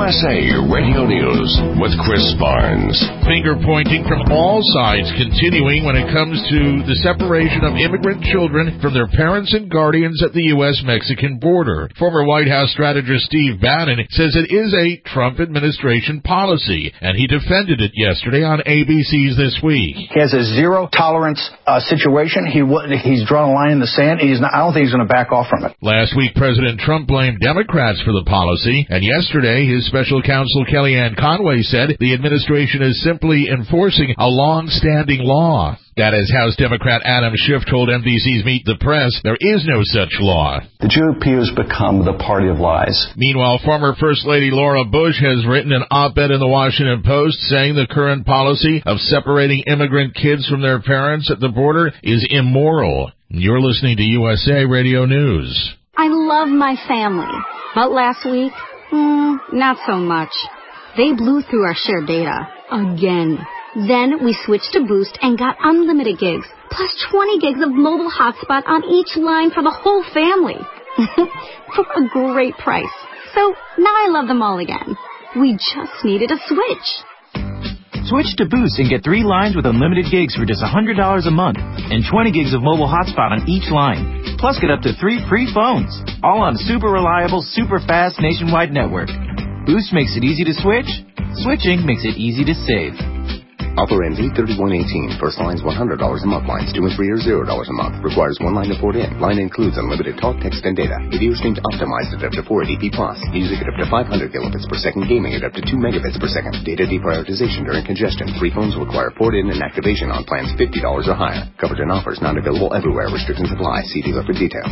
USA Radio News with Chris Barnes. Finger pointing from all sides continuing when it comes to the separation of immigrant children from their parents and guardians at the U.S.-Mexican border. Former White House strategist Steve Bannon says it is a Trump administration policy, and he defended it yesterday on ABC's This Week. He has a zero-tolerance situation. He's drawn a line in the sand. I don't think he's going to back off from it. Last week, President Trump blamed Democrats for the policy, and yesterday, his special counsel Kellyanne Conway said the administration is simply enforcing a long-standing law. That is House Democrat Adam Schiff told NBC's Meet the Press there is no such law. The GOP has become the party of lies. Meanwhile, former First Lady Laura Bush has written an op-ed in the Washington Post saying the current policy of separating immigrant kids from their parents at the border is immoral. You're listening to USA Radio News. I love my family, but last week, not so much. They blew through our shared data. Again. Then we switched to Boost and got unlimited gigs, plus 20 gigs of mobile hotspot on each line for the whole family. For a great price. So now I love them all again. We just needed a switch. Switch to Boost and get 3 lines with unlimited gigs for just $100 a month and 20 gigs of mobile hotspot on each line. Plus get up to 3 free phones, all on super reliable, super fast nationwide network. Boost makes it easy to switch. Switching makes it easy to save. Offer ends 8/31/18. First line's $100 a month. Lines 2 and 3 are $0 a month. Requires 1 line to port in. Line includes unlimited talk, text, and data. Video streams optimized at up to 480p+. Music at up to 500 kilobits per second. Gaming at up to 2 megabits per second. Data deprioritization during congestion. 3 phones require port in and activation on plans $50 or higher. Coverage and offers not available everywhere. Restrictions apply. See dealer for details.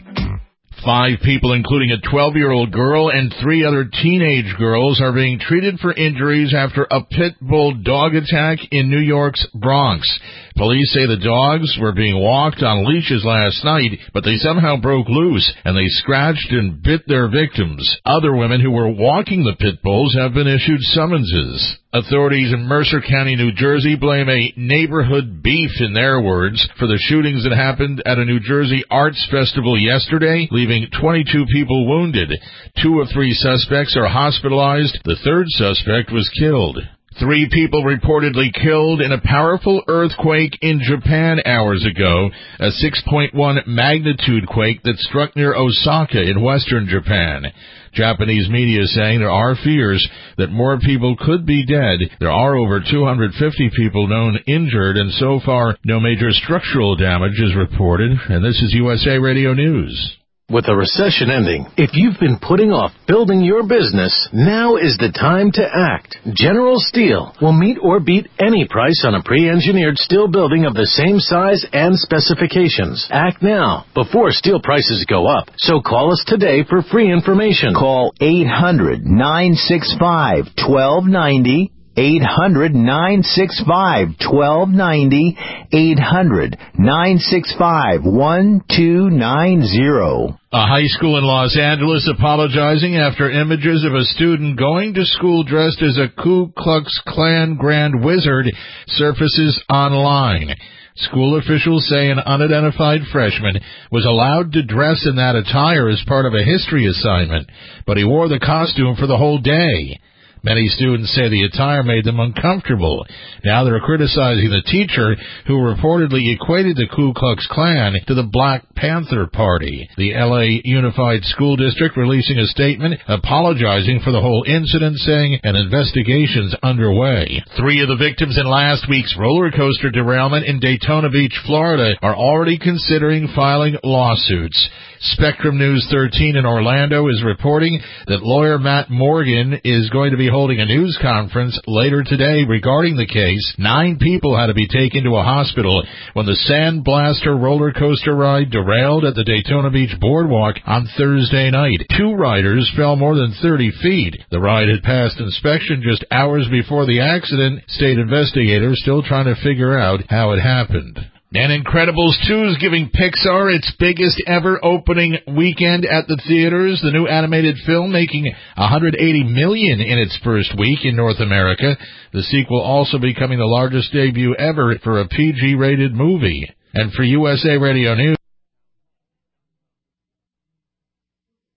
5 people, including a 12-year-old girl and 3 other teenage girls, are being treated for injuries after a pit bull dog attack in New York's Bronx. Police say the dogs were being walked on leashes last night, but they somehow broke loose, and they scratched and bit their victims. Other women who were walking the pit bulls have been issued summonses. Authorities in Mercer County, New Jersey, blame a neighborhood beef, in their words, for the shootings that happened at a New Jersey arts festival yesterday, leaving 22 people wounded. 2 of 3 suspects are hospitalized. The 3rd suspect was killed. 3 people reportedly killed in a powerful earthquake in Japan hours ago, a 6.1 magnitude quake that struck near Osaka in western Japan. Japanese media saying there are fears that more people could be dead. There are over 250 people known injured, and so far no major structural damage is reported. And this is USA Radio News. With the recession ending, if you've been putting off building your business, now is the time to act. General Steel will meet or beat any price on a pre-engineered steel building of the same size and specifications. Act now, before steel prices go up. So call us today for free information. Call 800-965-1290. 800-965-1290, 800-965-1290. A high school in Los Angeles apologizing after images of a student going to school dressed as a Ku Klux Klan Grand Wizard surfaces online. School officials say an unidentified freshman was allowed to dress in that attire as part of a history assignment, but he wore the costume for the whole day. Many students say the attire made them uncomfortable. Now they're criticizing the teacher who reportedly equated the Ku Klux Klan to the Black Panther Party. The L.A. Unified School District releasing a statement apologizing for the whole incident, saying an investigation's underway. 3 of the victims in last week's roller coaster derailment in Daytona Beach, Florida, are already considering filing lawsuits. Spectrum News 13 in Orlando is reporting that lawyer Matt Morgan is going to be holding a news conference later today regarding the case. 9 people had to be taken to a hospital when the Sand Blaster roller coaster ride derailed at the Daytona Beach Boardwalk on Thursday night. 2 riders fell more than 30 feet. The ride had passed inspection just hours before the accident. State investigators still trying to figure out how it happened. And Incredibles 2 is giving Pixar its biggest ever opening weekend at the theaters. The new animated film making $180 million in its first week in North America. The sequel also becoming the largest debut ever for a PG-rated movie. And for USA Radio News,